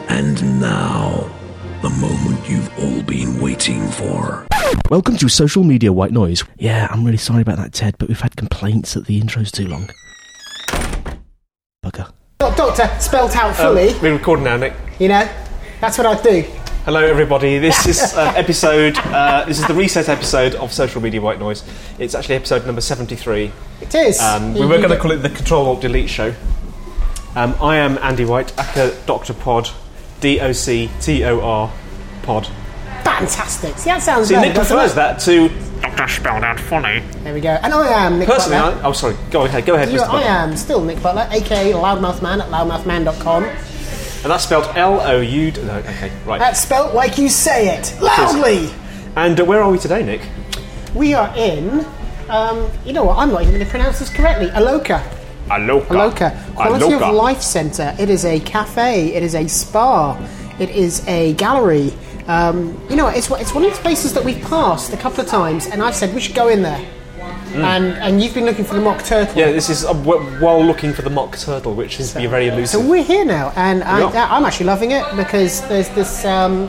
And now, the moment you've all been waiting for. Welcome to Social Media White Noise. Yeah, I'm really sorry about that, Ted, but we've had complaints that the intro's too long. Bugger. Doctor, spelt out fully. We're recording now, Nick. You know, that's what I do. Hello, everybody. This is episode. This is the reset episode of Social Media White Noise. It's actually episode number 73. It is. We were going to call it the Control-Alt-Delete show. I am Andy White, aka Dr. Pod, DOCTOR Pod. Fantastic. See, that sounds See, better, Nick doesn't prefers it? that to Dr. Spelled Out Funny. There we go. And I am Nick Personally, Butler. sorry. Go ahead, Mr. I Butler. am still Nick Butler, aka Loudmouthman at loudmouthman.com. And that's spelled L-O-U... No, okay, right. That's spelt like you say it, loudly. And where are we today, Nick? We are in, you know what, I'm not even going to pronounce this correctly, Aloka. Aloka. Quality of Life Centre. It is a cafe, it is a spa, it is a gallery. You know, it's one of these places that we've passed a couple of times, and I've said we should go in there. And you've been looking for the mock turtle. Yeah, this is while looking for the mock turtle, which is very elusive. So we're here now, and I'm actually loving it because there's this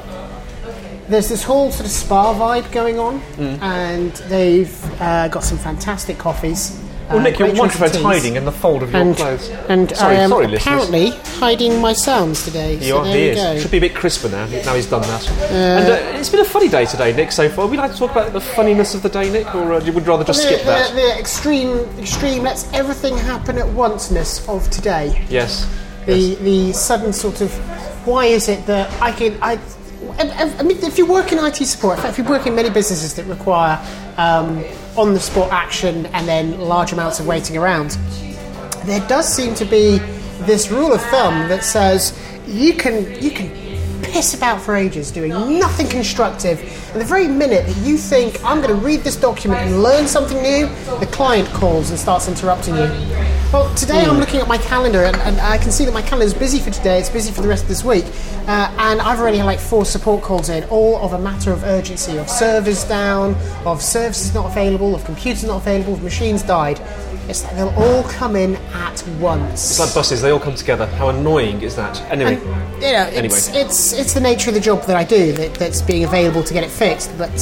whole sort of spa vibe going on, and they've got some fantastic coffees. Well, Nick, your great microphone's teas. hiding in the fold of your clothes. And Sorry, I am listeners. apparently hiding my sounds today. You So are, there he we is. go. Should be a bit crisper now he's done that. And it's been a funny day today, Nick, so far. Would you like to talk about the funniness of the day, Nick, or would you rather just skip that? The extreme, let's everything happen at once-ness of today. Yes. The sudden sort of, why is it that I mean, if you work in IT support, in fact, if you work in many businesses that require on-the-spot action and then large amounts of waiting around, there does seem to be this rule of thumb that says you can piss about for ages doing nothing constructive, and the very minute that you think I'm going to read this document and learn something new, the client calls and starts interrupting you. Well, today I'm looking at my calendar and I can see that my calendar is busy for today, it's busy for the rest of this week, and I've already had like 4 support calls in, all of a matter of urgency, of servers down, of services not available, of computers not available, of machines died. It's like they'll all come in at once. It's like buses, they all come together. How annoying is that? Anyway. And, you know, it's the nature of the job that I do that's being available to get it fixed. But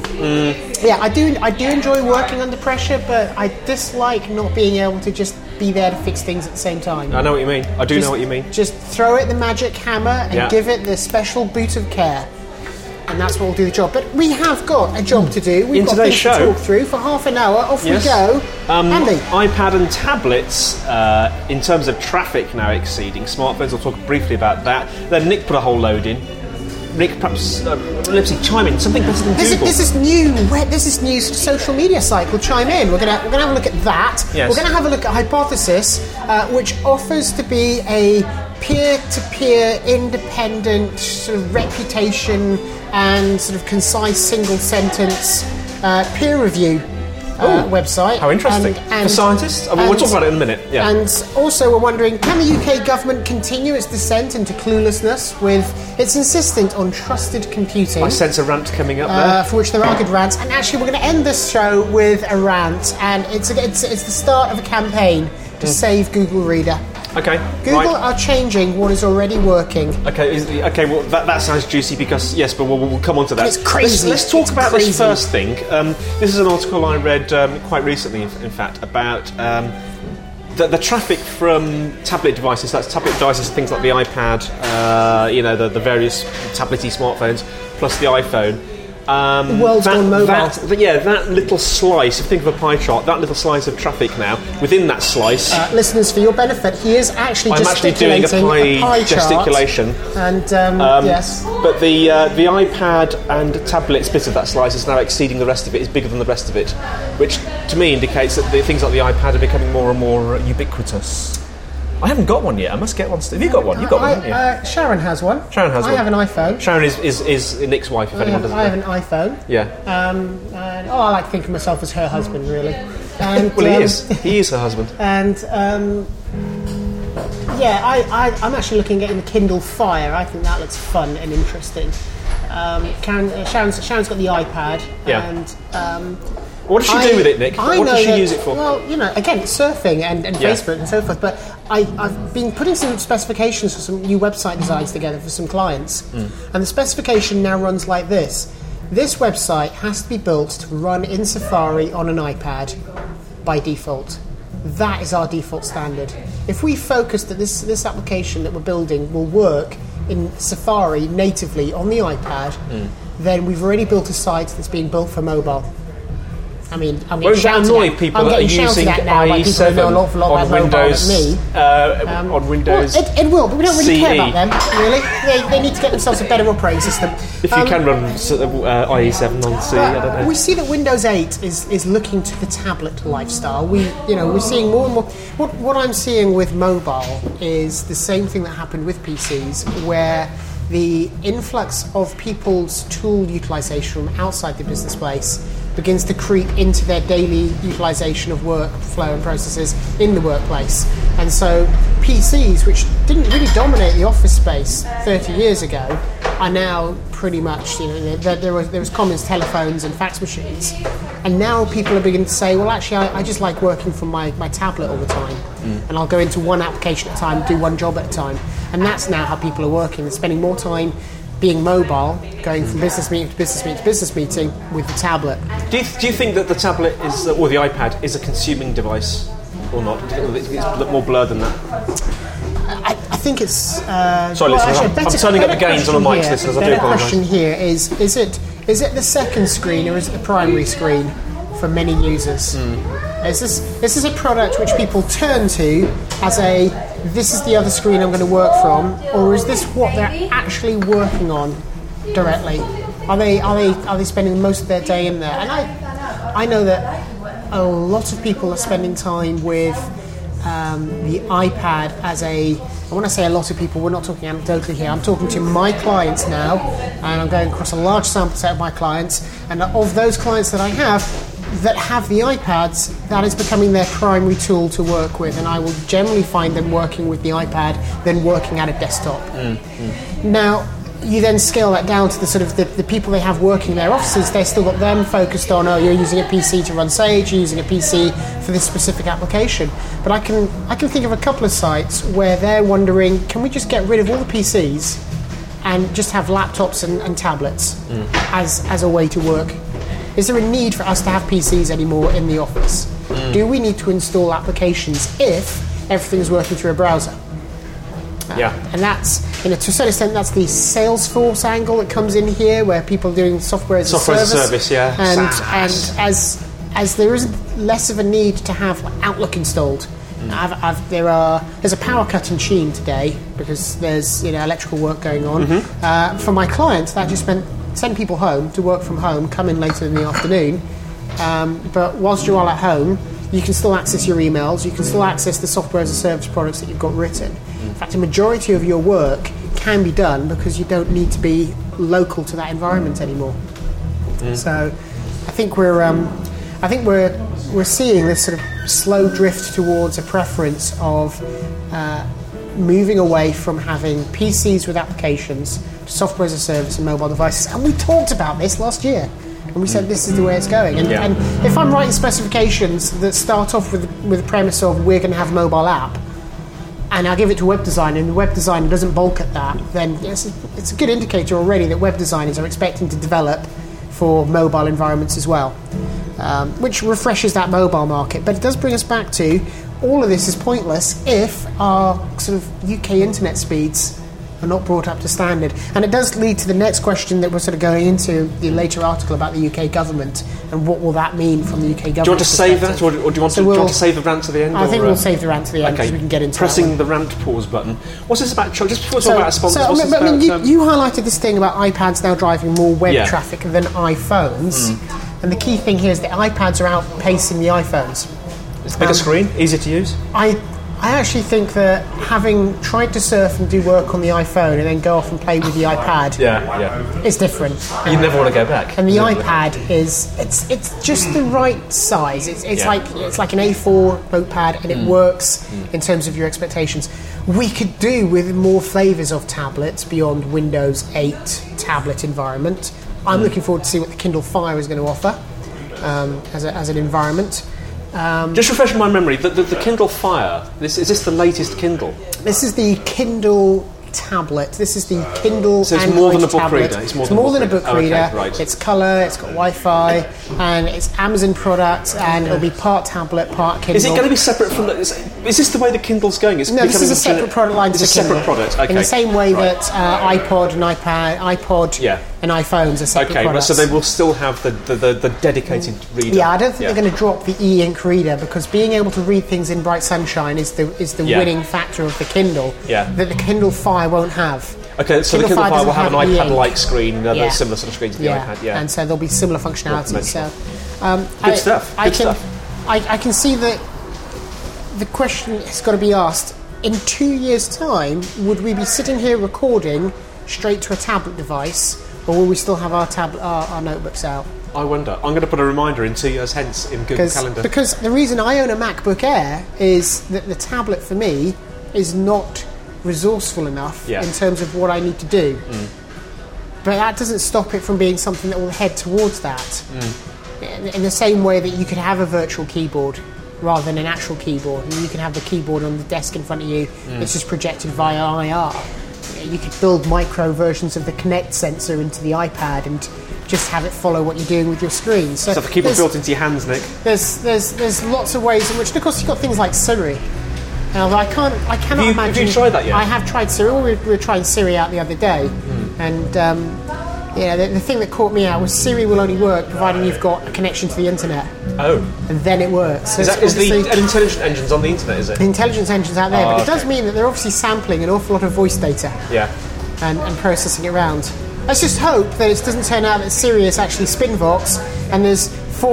yeah, I do enjoy working under pressure, but I dislike not being able to just be there to fix things at the same time. I know what you mean. I do know what you mean. Just throw it the magic hammer and give it the special boot of care. And that's what will do the job. But we have got a job to do. We've got things to talk through for half an hour. Off we go. Andy. iPad and tablets, in terms of traffic now exceeding smartphones. I'll talk briefly about that. Then Nick put a whole load in. Nick, perhaps, let's see, chime in. Something better than Google. This is new. This is new sort of social media site called Chime In. We're gonna have a look at that. Yes. We're gonna have a look at Hypothesis, which offers to be a peer-to-peer, independent sort of reputation and sort of concise single-sentence peer review website. How interesting. For scientists? We'll talk about it in a minute. Yeah. And also we're wondering, can the UK government continue its descent into cluelessness with its insistence on trusted computing? I sense a rant coming up there. For which there are good rants. And actually we're going to end this show with a rant, and it's the start of a campaign to save Google Reader. Okay. Google are changing what is already working. Okay. Well, that sounds juicy because but we'll come on to that. It's crazy. Let's talk about this first thing. This is an article I read quite recently, in fact, about the traffic from tablet devices. That's tablet devices, things like the iPad, the various tablet-y smartphones, plus the iPhone. The world's gone mobile. That little slice, if you think of a pie chart, that little slice of traffic now, within that slice... listeners, for your benefit, he is actually doing a pie gesticulation. And, yes. But the iPad and tablets bit of that slice is now exceeding the rest of it, is bigger than the rest of it, which to me indicates that things like the iPad are becoming more and more ubiquitous. I haven't got one yet. I must get one. Have you got one? You've got one, haven't you? Sharon has one. I have an iPhone. Sharon is Nick's wife, if anyone doesn't know. I have an iPhone. Yeah. I like to think of myself as her husband, really. And, well, he is. He is her husband. And, I'm actually looking at getting the Kindle Fire. I think that looks fun and interesting. Sharon's got the iPad. Yeah. And... what does she do with it, Nick? What does she use it for? Well, again, surfing and Facebook and so forth. But I've been putting some specifications for some new website designs together for some clients, and the specification now runs like this. This website has to be built to run in Safari on an iPad by default. That is our default standard. If we focus that this application that we're building will work in Safari natively on the iPad, then we've already built a site that's being built for mobile. I mean, I'm Won't getting that shouted annoy at. people I'm that are getting shouted using at now by people who know an awful lot i7 about on mobile Windows? at me. On Windows. Well, it will, but we don't really care CE. about them, really. They need to get themselves a better operating system. If you can run IE7 on C, I don't know. We see that Windows 8 is looking to the tablet lifestyle. We're seeing more and more. What I'm seeing with mobile is the same thing that happened with PCs, where the influx of people's tool utilization from outside the business place begins to creep into their daily utilization of workflow and processes in the workplace. And so PCs, which didn't really dominate the office space 30 years ago, are now pretty much, there was common telephones and fax machines. And now people are beginning to say, well, actually, I just like working from my tablet all the time. And I'll go into one application at a time, do one job at a time. And that's now how people are working. They're spending more time being mobile, going from business meeting to business meeting to business meeting with the tablet. Do you think that the tablet is, or the iPad is a consuming device or not? Do you think it's more blurred than that? I think it's... Sorry, listeners, I'm turning up the gains on the mics, listeners. I do The apologise. question here is it the second screen or is it the primary screen for many users? Is this a product which people turn to as this is the other screen I'm going to work from, or is this what they're actually working on directly? Are they spending most of their day in there? And I know that a lot of people are spending time with the iPad as I want to say a lot of people, we're not talking anecdotally here, I'm talking to my clients now, and I'm going across a large sample set of my clients, and of those clients that I have the iPads, that is becoming their primary tool to work with, and I will generally find them working with the iPad than working at a desktop. Now, you then scale that down to the sort of the people they have working in their offices. They've still got them focused on, you're using a PC to run Sage, you're using a PC for this specific application. But I can think of a couple of sites where they're wondering, can we just get rid of all the PCs and just have laptops and tablets as a way to work? Is there a need for us to have PCs anymore in the office? Do we need to install applications if everything's working through a browser? And that's, to a certain extent, that's the Salesforce angle that comes in here, where people are doing software as a service. And as there is less of a need to have Outlook installed. There's a power cut in Sheen today because there's electrical work going on. For my clients, that just meant send people home to work from home, come in later in the afternoon. But whilst you're all at home, you can still access your emails, you can still access the software as a service products that you've got written. In fact, a majority of your work can be done because you don't need to be local to that environment anymore. So I think we're seeing this sort of slow drift towards a preference of moving away from having PCs with applications to software as a service and mobile devices. And we talked about this last year. And we said this is the way it's going. And if I'm writing specifications that start off with the premise of we're going to have a mobile app, and I give it to a web designer, and the web designer doesn't balk at that, then it's a good indicator already that web designers are expecting to develop for mobile environments as well, which refreshes that mobile market. But it does bring us back to all of this is pointless if our sort of UK internet speeds are not brought up to standard. And it does lead to the next question that we're sort of going into the later article about the UK government and what will that mean from the UK government. Do you want to save that, or do you want to save the rant to the end? I think we'll save the rant to the end because we can get into pressing the rant pause button. What's this about? Just before we talk about sponsors, you highlighted this thing about iPads now driving more web traffic than iPhones, and the key thing here is that iPads are outpacing the iPhones. It's a bigger screen, easier to use. I actually think that having tried to surf and do work on the iPhone and then go off and play with the iPad is different. You never want to go back. And the iPad it's just the right size. It's like an A4 notepad, and it works in terms of your expectations. We could do with more flavours of tablets beyond Windows 8 tablet environment. I'm looking forward to see what the Kindle Fire is going to offer as an environment. Just refreshing my memory, the Kindle Fire, is this the latest Kindle? This is the Kindle tablet. This is the Kindle So it's Android more than a book tablet. reader. It's more than a book reader. Okay, right. It's colour, it's got Wi-Fi, and it's Amazon product, and it'll be part tablet, part Kindle. Is it going to be separate from the... Is this the way the Kindle's going? It's No, this is a becoming separate product line to It's the a separate Kindle. product, okay. In the same way Right. that iPod and iPad Yeah. and iPhones are separate Okay, products. so they will still have the dedicated reader. Yeah, I don't think they're going to drop the e-ink reader, because being able to read things in bright sunshine is the Yeah. winning factor of the Kindle. Yeah. That the Kindle Fire won't have. Okay, so the Kindle Fire will have an doesn't have iPad-like e-ink. screen, Yeah. a similar sort of screen to the iPad, yeah. And so there'll be similar functionality. So, Good stuff, good stuff. I can see that the question has got to be asked: in 2 years' time, would we be sitting here recording straight to a tablet device, or will we still have our notebooks out? I wonder. I'm going to put a reminder in 2 years hence in Google Calendar. Because the reason I own a MacBook Air is that the tablet for me is not resourceful enough in terms of what I need to do. But that doesn't stop it from being something that will head towards that. In the same way that you could have a virtual keyboard rather than an actual keyboard, and you can have the keyboard on the desk in front of you. It's just projected via IR. You could build micro versions of the Kinect sensor into the iPad and just have it follow what you're doing with your screen. So the keyboard built into your hands, Nick. there's lots of ways in which, of course, you've got things like Siri. Now, I cannot imagine. Have you tried that yet? I have tried Siri. We were trying Siri out the other day, and the thing that caught me out was Siri will only work providing you've got a connection to the internet, Oh. and then it works. So Is it's the obviously- intelligent engine's on the internet, is it? the intelligence engine's out there, but it does okay. mean that they're obviously sampling an awful lot of voice data Yeah. and processing it around. Let's just hope that it doesn't turn out that Siri is actually Spinvox, and there's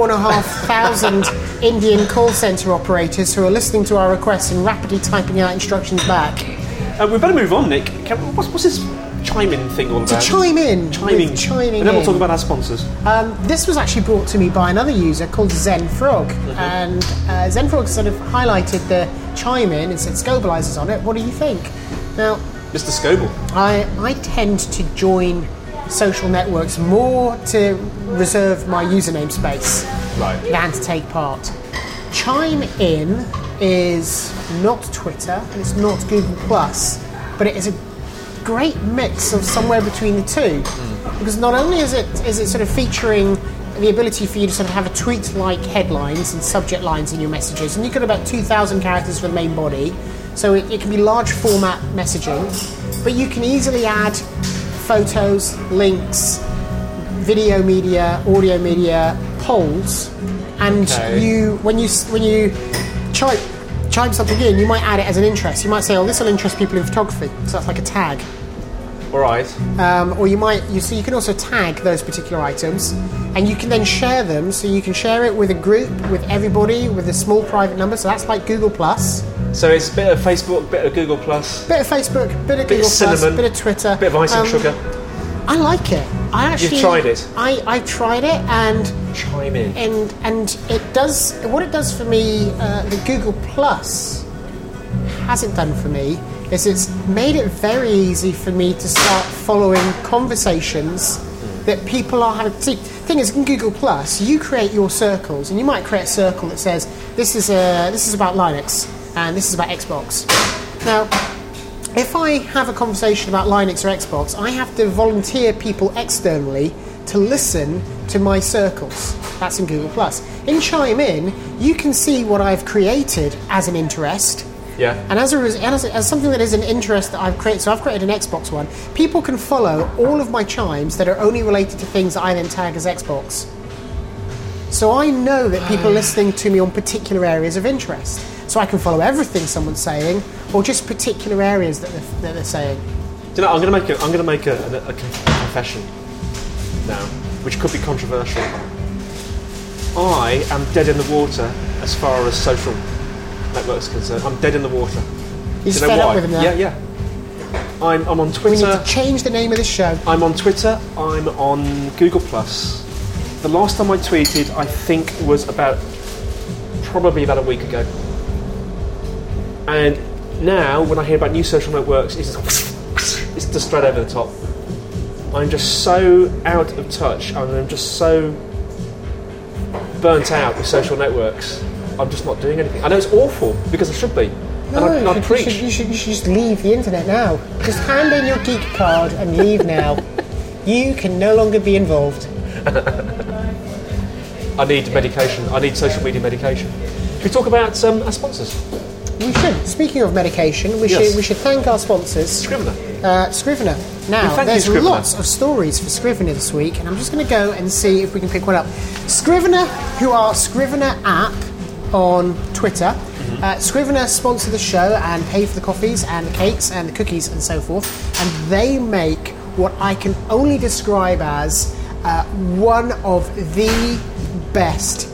4,500 Indian call centre operators who are listening to our requests and rapidly typing out instructions back. We better move on, Nick. What's this chime-in thing all about? To chime in, Chiming. with chiming And then we'll in. talk about our sponsors. This was actually brought to me by another user called ZenFrog, and ZenFrog sort of highlighted the chime in and said Scobalizers on it. What do you think? Now, Mr. Scoble. I tend to join social networks more to reserve my username space Right. than to take part. Chime In is not Twitter and it's not Google Plus, but it is a great mix of somewhere between the two. Because not only is it sort of featuring the ability for you to sort of have a tweet-like headlines and subject lines in your messages, and you've got about 2,000 characters for the main body, so it can be large format messaging, but you can easily add photos, links, video media, audio media, polls, and Okay. when you chime something in, you might add it as an interest. You might say, "Oh, this will interest people in photography," so that's like a tag. All right. Or you can also tag those particular items, and you can then share them. So you can share it with a group, with everybody, with a small private number. So that's like Google Plus. So it's a bit of Facebook, bit of Google Plus, Bit of Facebook, bit of Bit Google of cinnamon, Plus, bit of Twitter, bit of icing sugar. I like it. I actually tried it? I've tried it, and Chime in. and it does what it does for me. The Google Plus hasn't done for me is it's made it very easy for me to start following conversations that people are having. See, the thing is, in Google Plus, you create your circles, and you might create a circle that says this is about Linux and this is about Xbox. Now, if I have a conversation about Linux or Xbox, I have to volunteer people externally to listen to my circles. That's in Google Plus. In Chime In, you can see what I've created as an interest. Yeah. And as something that is an interest that I've created, so I've created an Xbox one, people can follow all of my chimes that are only related to things that I then tag as Xbox. So I know that people are listening to me on particular areas of interest. So I can follow everything someone's saying, or just particular areas that they're saying. Do you know, I'm going to make a confession now, which could be controversial. I am dead in the water as far as social networks are concerned. I'm dead in the water. You Do just you know fed why? up with them now? Yeah. I'm on We need Twitter. to change the name of this show. I'm on Twitter. I'm on Google Plus. The last time I tweeted, I think, was probably about a week ago. And now, when I hear about new social networks, it's just straight over the top. I'm just so out of touch, and I'm just so burnt out with social networks I'm just not doing anything. I know it's awful because I should be. No, and I preach. you should just leave the internet now. Just hand in your geek card and leave now. You can no longer be involved. I need medication. I need social media medication. Should we talk about our sponsors? We should. Speaking of medication, we should thank our sponsors. Scrivener. Scrivener. Now, Thank you, there's Scrivener. lots of stories for Scrivener this week, and I'm just going to go and see if we can pick one up. Scrivener, who are Scrivener app on Twitter. Scrivener sponsor the show and pay for the coffees and the cakes and the cookies and so forth, and they make what I can only describe as one of the best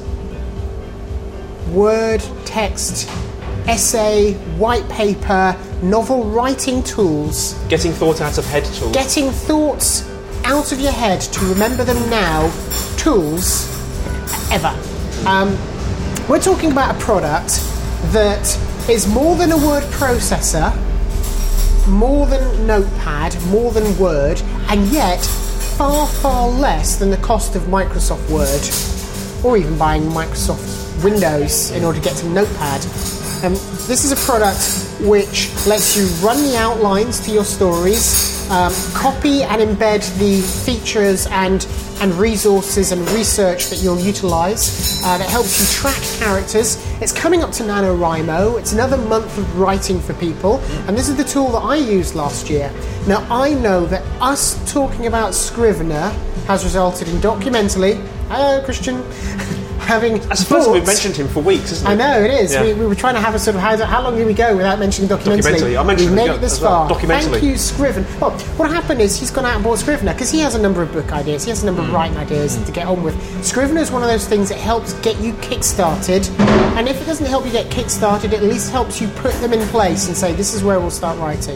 word, text, essay, white paper, novel writing tools. Getting thought out of head tools. Getting thoughts out of your head to remember them now, tools ever. We're talking about a product that is more than a word processor, more than Notepad, more than Word, and yet far, far less than the cost of Microsoft Word, or even buying Microsoft Windows in order to get to Notepad. This is a product which lets you run the outlines to your stories, copy and embed the features and resources and research that you'll utilise. That helps you track characters. It's coming up to NaNoWriMo. It's another month of writing for people, and this is the tool that I used last year. Now, I know that us talking about Scrivener has resulted in Documentally, hello Christian, having I suppose we've mentioned him for weeks, isn't it? I know, it is. Yeah. We were trying to have a sort of, how long did we go without mentioning Documentally? I mentioned we made it it this as well. far. Documentally. Thank you, Scrivener. Well, what happened is he's gone out and bought Scrivener because he has a number of book ideas, he has a number of writing ideas to get on with. Scrivener is one of those things that helps get you kick-started, and if it doesn't help you get kick-started, it at least helps you put them in place and say, this is where we'll start writing.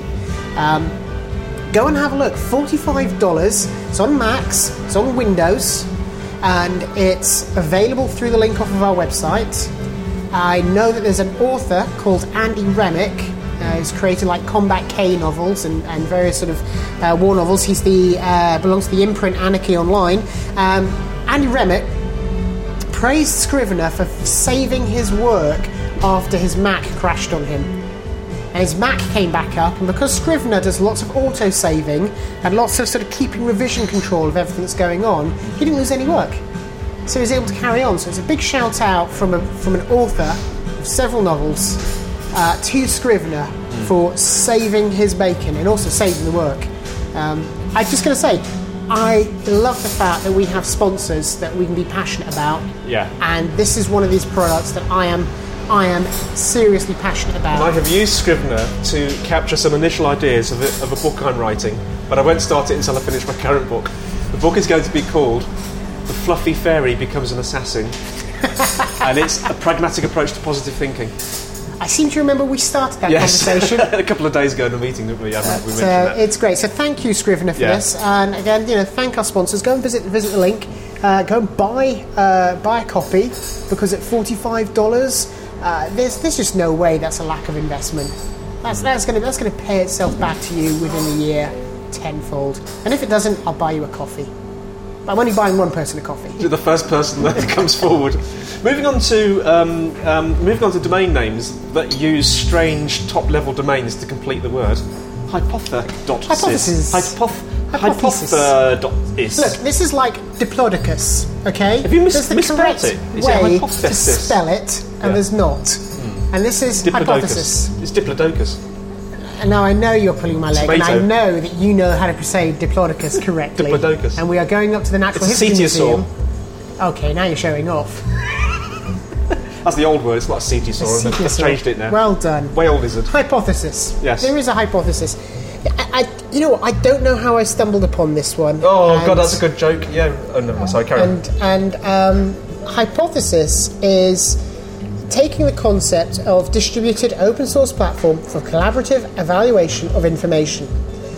Go and have a look. $45. It's on Macs, it's on Windows, and it's available through the link off of our website. I know that there's an author called Andy Remick who's created like Combat K novels and various sort of war novels. He's belongs to the imprint Anarchy Online. Andy Remick praised Scrivener for saving his work after his Mac crashed on him. And his Mac came back up, and because Scrivener does lots of auto-saving and lots of sort of keeping revision control of everything that's going on, he didn't lose any work. So he was able to carry on. So it's a big shout out from an author of several novels to Scrivener for saving his bacon and also saving the work. I'm just going to say, I love the fact that we have sponsors that we can be passionate about. Yeah. And this is one of these products that I am seriously passionate about. I have used Scrivener to capture some initial ideas of a book I'm writing, but I won't start it until I finish my current book. The book is going to be called The Fluffy Fairy Becomes an Assassin, and it's a pragmatic approach to positive thinking. I seem to remember we started that conversation a couple of days ago in a meeting, didn't we? We mentioned that. It's great. So thank you, Scrivener, for this. And again, thank our sponsors. Go and visit the link. Go and buy a copy, because at $45, there's just no way that's a lack of investment. That's going to pay itself back to you within a year tenfold. And if it doesn't, I'll buy you a coffee. But I'm only buying one person a coffee. You're the first person that comes forward. Moving on to domain names that use strange top-level domains to complete the word. Hypothesis. Hypothesis. Look, this is like Diplodocus, okay? Have you There's the misspelled correct it? Is it way to hypothesis? spell it, and there's not. And this is hypothesis. It's Diplodocus. And now I know you're pulling my leg, Tomato. and I know that you know how to say Diplodocus correctly. Diplodocus. And we are going up to the Natural It's a History cetiosaur. Museum. Okay, now you're showing off. That's the old word. It's not a cetiosaur. They've changed it now. Well done. Whale lizard. Hypothesis. Yes. There is a hypothesis. You know what? I don't know how I stumbled upon this one. Oh, God, that's a good joke. Yeah. Oh, no, sorry, carry on. And hypothesis is taking the concept of distributed open source platform for collaborative evaluation of information.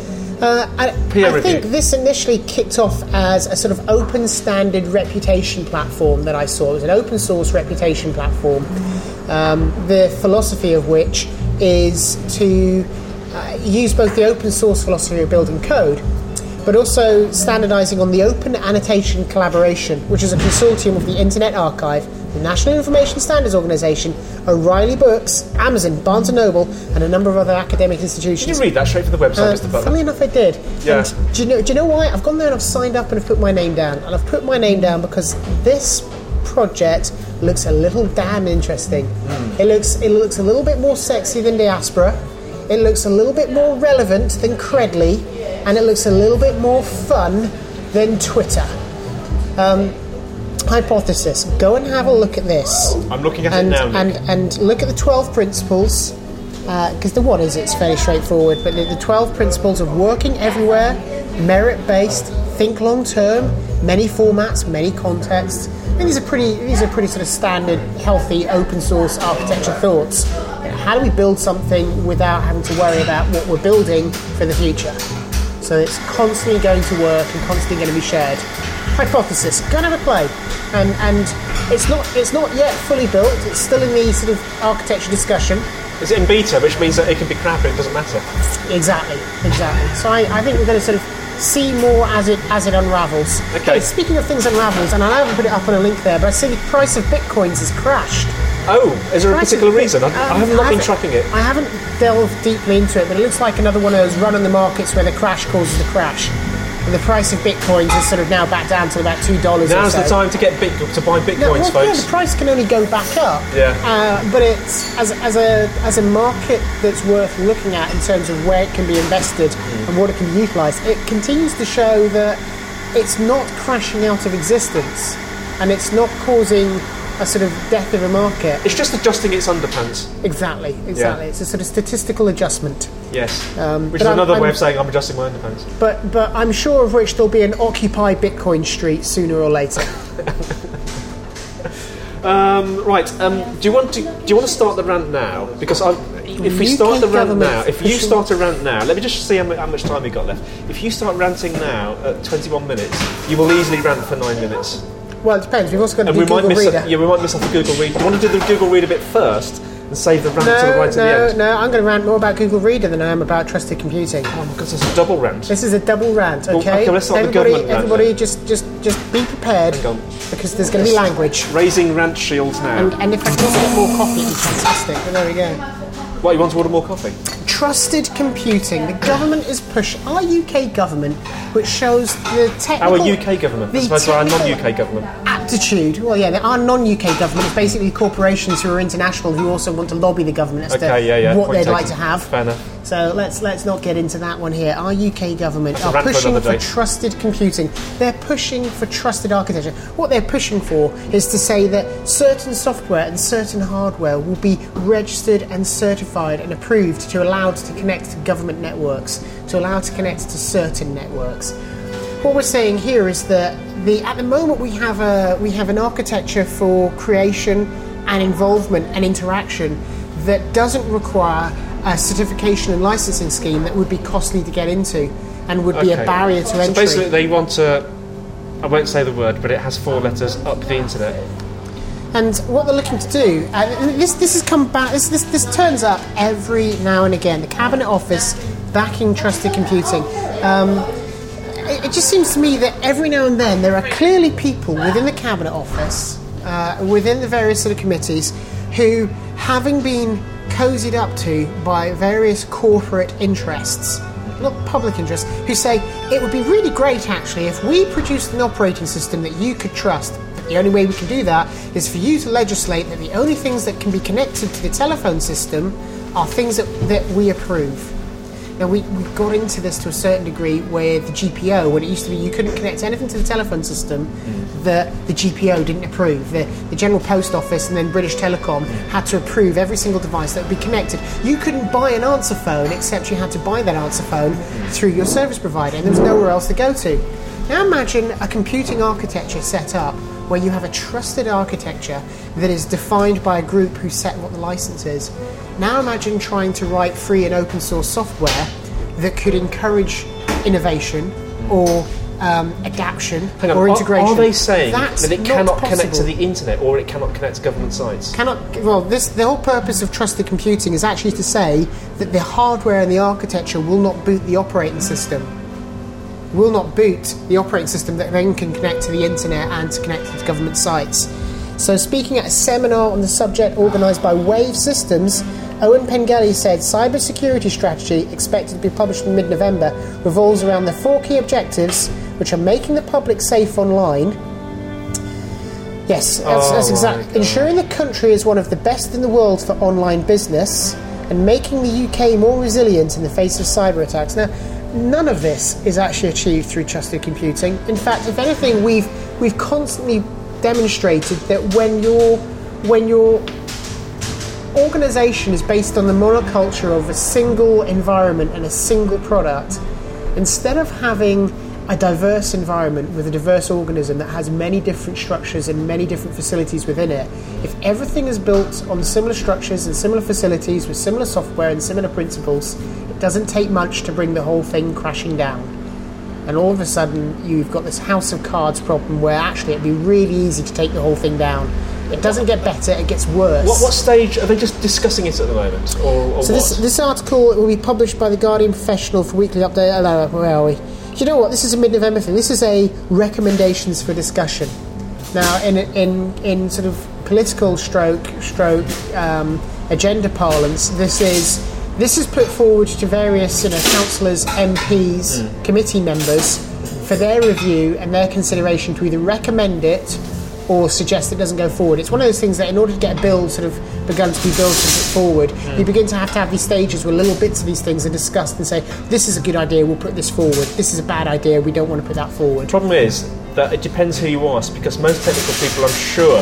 I think this initially kicked off as a sort of open standard reputation platform that I saw. It was an open source reputation platform, the philosophy of which is to use both the open source philosophy of building code, but also standardizing on the Open Annotation Collaboration, which is a consortium of the Internet Archive, the National Information Standards Organisation, O'Reilly Books, Amazon, Barnes & Noble, and a number of other academic institutions. Did you read that straight from the website, Mr. Butler? Funnily enough, I did. Yeah. And do you know why? I've gone there and I've signed up and I've put my name down. And I've put my name down because this project looks a little damn interesting. It looks a little bit more sexy than Diaspora. It looks a little bit more relevant than Credly, and it looks a little bit more fun than Twitter. Hypothesis. Go and have a look at this. I'm looking at it now, Nick. And look at the 12 principles, because it's fairly straightforward, but the 12 principles of working everywhere, merit-based, think long-term, many formats, many contexts. I think these are pretty sort of standard, healthy, open source architecture thoughts. How do we build something without having to worry about what we're building for the future? So it's constantly going to work and constantly going to be shared. Hypothesis. Go and have a play. And it's not yet fully built. It's still in the sort of architecture discussion. Is it in beta, which means that it can be crap and it doesn't matter? Exactly. So I think we're going to sort of see more as it unravels. Okay. Hey, speaking of things unravels, and I haven't put it up on a link there, but I see the price of bitcoins has crashed. Oh, is there a particular reason? I have not been tracking it. I haven't delved deeply into it, but it looks like another one of those run on the markets where the crash causes the crash. And the price of bitcoins is sort of now back down to about $2 or so. Now's the time to buy bitcoins, folks. Yeah, the price can only go back up. Yeah. But it's as a market that's worth looking at in terms of where it can be invested and what it can be utilised. It continues to show that it's not crashing out of existence, and it's not causing a sort of death of a market. It's just adjusting its underpants. Exactly. Yeah. It's a sort of statistical adjustment. Yes. Which is another way of saying I'm adjusting my underpants. But I'm sure of which there'll be an Occupy Bitcoin Street sooner or later. Right. Do you want to start the rant now? Because if we start the rant now, if you start a rant now, let me just see how much time we got left. If you start ranting now at 21 minutes, you will easily rant for 9 minutes. Well, it depends. We've also got to do Google Reader. We might miss off the Google Reader. Do you want to do the Google Reader bit first and save the rant to the right at the end? No, I'm going to rant more about Google Reader than I am about trusted computing. Oh my God, it's a double rant. This is a double rant, okay? Well, let's start the government rant. Everybody just be prepared, because there's going to be language. Raising rant shields now. And if I can also get more coffee, it'd be fantastic. But there we go. What, you want to order more coffee? Trusted computing. The government is pushing. Our UK government, which shows the technical... Our UK government, as opposed to our non-UK government. Aptitude. Well, yeah, our non-UK government is basically corporations who are international who also want to lobby the government as to what they'd like to have. Fair enough. So let's not get into that one here. Our UK government are pushing for trusted computing. They're pushing for trusted architecture. What they're pushing for is to say that certain software and certain hardware will be registered and certified and approved to allow it to connect to government networks, to allow it to connect to certain networks. What we're saying here is that at the moment we have an architecture for creation and involvement and interaction that doesn't require a certification and licensing scheme that would be costly to get into and would be a barrier to entry. So basically they want to, I won't say the word, but it has 4 letters, up the internet. And what they're looking to do, this has come back, this turns up every now and again. The Cabinet Office backing trusted computing. It just seems to me that every now and then there are clearly people within the Cabinet Office, within the various sort of committees, who, having been cozied up to by various corporate interests, not public interests, who say it would be really great actually if we produced an operating system that you could trust. But the only way we can do that is for you to legislate that the only things that can be connected to the telephone system are things that we approve. Now, we got into this to a certain degree with the GPO, when it used to be you couldn't connect anything to the telephone system that the GPO didn't approve. The General Post Office and then British Telecom had to approve every single device that would be connected. You couldn't buy an answer phone except you had to buy that answer phone through your service provider, and there was nowhere else to go to. Now imagine a computing architecture set up where you have a trusted architecture that is defined by a group who set what the license is. Now imagine trying to write free and open source software that could encourage innovation or adaptation or integration. Are they saying that it cannot connect to the internet or it cannot connect to government sites? The whole purpose of trusted computing is actually to say that the hardware and the architecture will not boot the operating system. Will not boot the operating system that then can connect to the internet and to connect to government sites. So speaking at a seminar on the subject organised by Wave Systems, Owen Pengelly said cybersecurity strategy, expected to be published in mid-November, revolves around the 4 key objectives, which are making the public safe online. Yes, that's exactly. Ensuring the country is one of the best in the world for online business, and making the UK more resilient in the face of cyber attacks. Now, none of this is actually achieved through trusted computing. In fact, if anything, we've constantly demonstrated that when your organisation is based on the monoculture of a single environment and a single product, instead of having a diverse environment with a diverse organism that has many different structures and many different facilities within it, if everything is built on similar structures and similar facilities with similar software and similar principles, it doesn't take much to bring the whole thing crashing down. And all of a sudden you've got this house of cards problem where actually it'd be really easy to take the whole thing down. It doesn't get better, it gets worse. What stage? Are they just discussing it at the moment? Or so what? This article will be published by the Guardian Professional for Weekly Update. Hello, where are we? You know what? This is a mid-November thing. This is a recommendations for discussion. Now, in sort of political stroke agenda parlance, this is put forward to various councillors, MPs, committee members for their review and their consideration to either recommend it or suggest it doesn't go forward. It's one of those things that in order to get a bill sort of begun to be built and put forward, you begin to have these stages where little bits of these things are discussed and say, this is a good idea, we'll put this forward. This is a bad idea, we don't want to put that forward. The problem is that it depends who you ask, because most technical people, I'm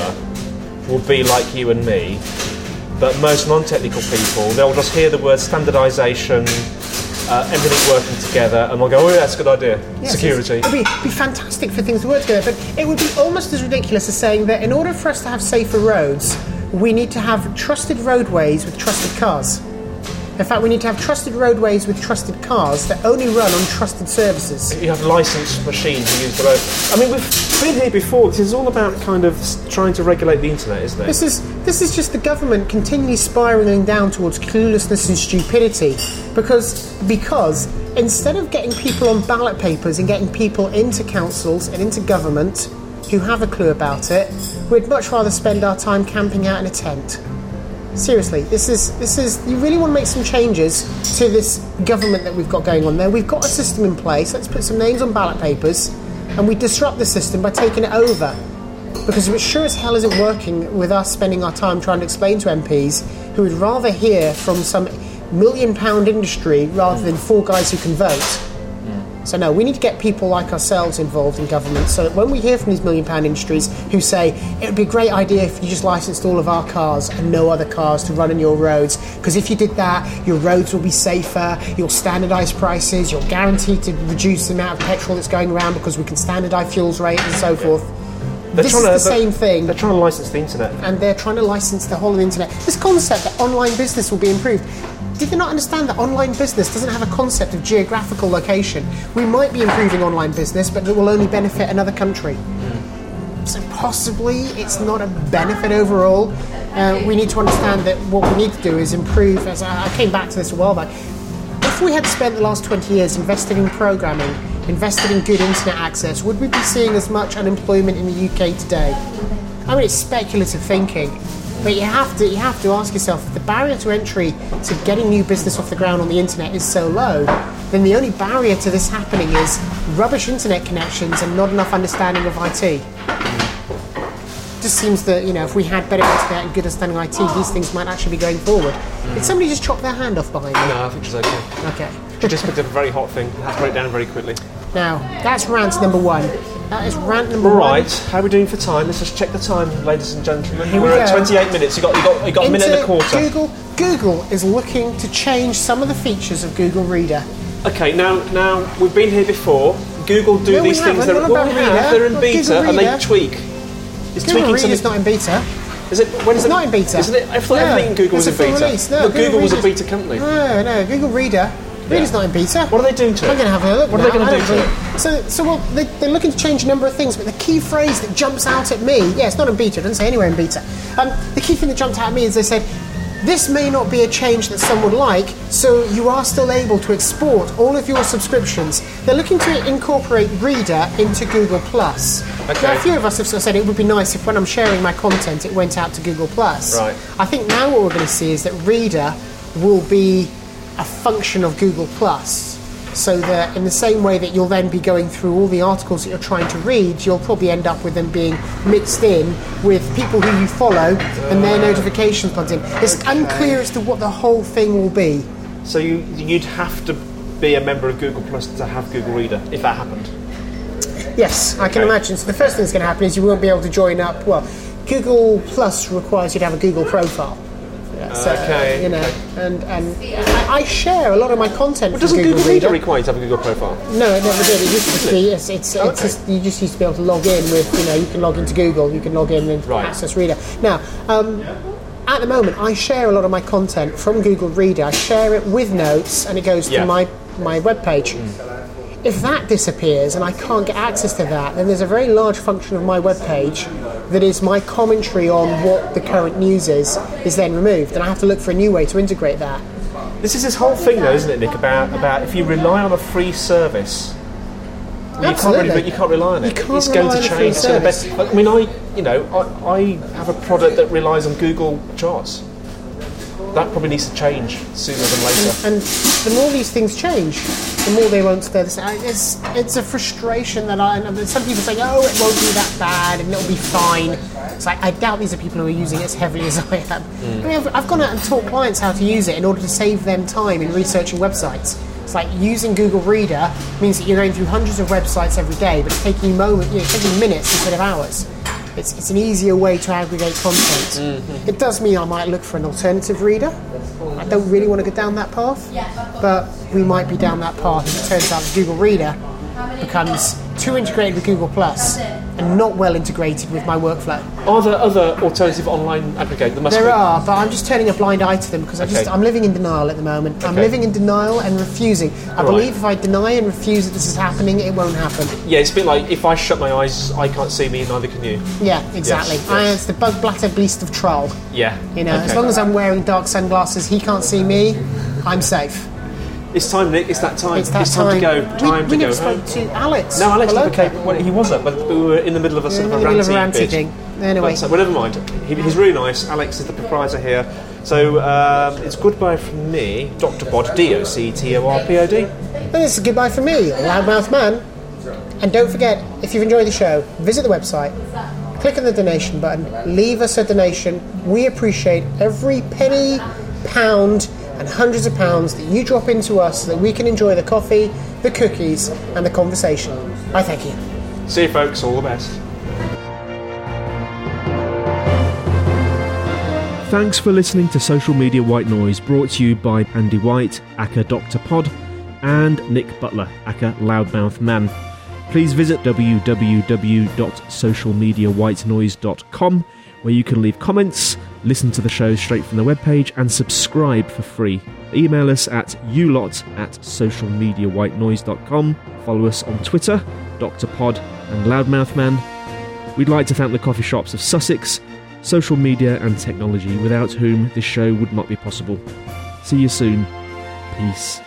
sure, will be like you and me, but most non-technical people, they'll just hear the word standardisation, everything working together, and they'll go, oh yeah, that's a good idea. Yes, security. It would be fantastic for things to work together, but it would be almost as ridiculous as saying that in order for us to have safer roads, we need to have trusted roadways with trusted cars. In fact, we need to have trusted roadways with trusted cars that only run on trusted services. You have licensed machines who use the road. I mean, we've been here before. This is all about kind of trying to regulate the internet, isn't it? This is just the government continually spiralling down towards cluelessness and stupidity. Because instead of getting people on ballot papers and getting people into councils and into government who have a clue about it, we'd much rather spend our time camping out in a tent. Seriously, this is. You really want to make some changes to this government that we've got going on there. We've got a system in place. Let's put some names on ballot papers, and we disrupt the system by taking it over. Because it sure as hell isn't working with us spending our time trying to explain to MPs who would rather hear from some £1 million industry rather than 4 guys who can vote. So no, we need to get people like ourselves involved in government so that when we hear from these £1 million industries who say it would be a great idea if you just licensed all of our cars and no other cars to run on your roads, because if you did that, your roads will be safer, you'll standardise prices, you're guaranteed to reduce the amount of petrol that's going around because we can standardise fuels rate and so forth. This is the same thing. They're trying to license the internet. And they're trying to license the whole of the internet. This concept that online business will be improved. Did they not understand that online business doesn't have a concept of geographical location? We might be improving online business, but it will only benefit another country. So possibly it's not a benefit overall. We need to understand that what we need to do is improve, as I came back to this a while back, if we had spent the last 20 years invested in programming, invested in good internet access, would we be seeing as much unemployment in the UK today? I mean, it's speculative thinking. But you have to ask yourself, if the barrier to entry to getting new business off the ground on the internet is so low, then the only barrier to this happening is rubbish internet connections and not enough understanding of IT. It just seems that, if we had better internet and good understanding of IT, these things might actually be going forward. Did somebody just chop their hand off behind me? No, I think she's okay. Okay. She just picked up a very hot thing. You have to put it down very quickly. Now, that's rant number 1. That is rant number 1. Right, how are we doing for time? Let's just check the time, ladies and gentlemen. Here we We're at go. 28 minutes. You got a minute and a quarter. Google is looking to change some of the features of Google Reader. Okay, now we've been here before. Google do these things. They're in beta and they tweak. It's Google tweaking Reader is something. not in beta. Is it? When is It's it? not in beta. Isn't it? I thought everything in Google was in it's a full beta. release. No, But Google was a Reader's- beta company. No, Google Reader. Reader's not in beta. What are they doing to it? I'm going to have a look. What are they going to do to it? So they're looking to change a number of things, but the key phrase that jumps out at me, it's not in beta, it doesn't say anywhere in beta. The key thing that jumped out at me is they said, This may not be a change that some would like, so you are still able to export all of your subscriptions. They're looking to incorporate Reader into Google+. Okay. Now, a few of us have sort of said it would be nice if when I'm sharing my content it went out to Google+. Right. I think now what we're going to see is that Reader will be a function of Google+. So that in the same way that you'll then be going through all the articles that you're trying to read, you'll probably end up with them being mixed in with people who you follow and their notifications plugged in. It's unclear as to what the whole thing will be. So you'd have to be a member of Google Plus to have Google Reader if that happened. Yes, I can imagine. So the first thing that's going to happen is you won't be able to join up. Well, Google Plus requires you to have a Google profile. Yeah, so, okay. You know, and I share a lot of my content. But doesn't Google Reader require you to have a Google profile? No, it never did. It used to be. It's just, you just used to be able to log in with. You can log into Google. You can log in and access Reader. Now, at the moment, I share a lot of my content from Google Reader. I share it with Notes, and it goes to my webpage. If that disappears and I can't get access to that, then there's a very large function of my webpage that is my commentary on what the current news is then removed, and I have to look for a new way to integrate that. This is this whole thing, though, isn't it, Nick? About if you rely on a free service, you can't rely on it. It's going to change. It's going to I mean, I have a product that relies on Google Charts. That probably needs to change sooner than later. And the more these things change, the more they won't stay the same. It's a frustration that some people say, oh, it won't be that bad and it'll be fine. It's like, I doubt these are people who are using it as heavily as I am. I mean, I've gone out and taught clients how to use it in order to save them time in researching websites. It's like using Google Reader means that you're going through hundreds of websites every day, but it's taking you taking minutes instead of hours. It's an easier way to aggregate content. Mm-hmm. It does mean I might look for an alternative reader. I don't really want to go down that path, but we might be down that path if it turns out that Google Reader becomes too integrated with Google Plus and not well integrated with my workflow. Are there other alternative online aggregators? There are, but I'm just turning a blind eye to them because I'm living in denial at the moment. I'm living in denial and refusing. I believe if I deny and refuse that this is happening, it won't happen. Yeah, it's a bit like if I shut my eyes, I can't see me, neither can you. Yeah, exactly. Yes. It's the bug blatter beast of troll. Yeah. As long as I'm wearing dark sunglasses, he can't see me, I'm safe. It's time, Nick. It's that time. It's time to go. We never spoke to Alex. No, Alex never came. Well, he wasn't, but we were in the middle of a sort of a ranty thing. Anyway. But, well, never mind. He's really nice. Alex is the proprietor here. So it's goodbye from me, Dr. Pod, DOCTORPOD. And it's a goodbye from me, Loudmouth Man. And don't forget, if you've enjoyed the show, visit the website, click on the donation button, leave us a donation. We appreciate every penny, pound, and hundreds of pounds that you drop into us so that we can enjoy the coffee, the cookies, and the conversation. I thank you. See you, folks. All the best. Thanks for listening to Social Media White Noise, brought to you by Andy White, aka Dr. Pod, and Nick Butler, aka Loudmouth Man. Please visit www.socialmediawhitenoise.com, where you can leave comments, listen to the show straight from the webpage, and subscribe for free. Email us at ulot@socialmediawhitenoise.com. Follow us on Twitter, Dr. Pod and Loudmouth Man. We'd like to thank the coffee shops of Sussex, social media and technology, without whom this show would not be possible. See you soon. Peace.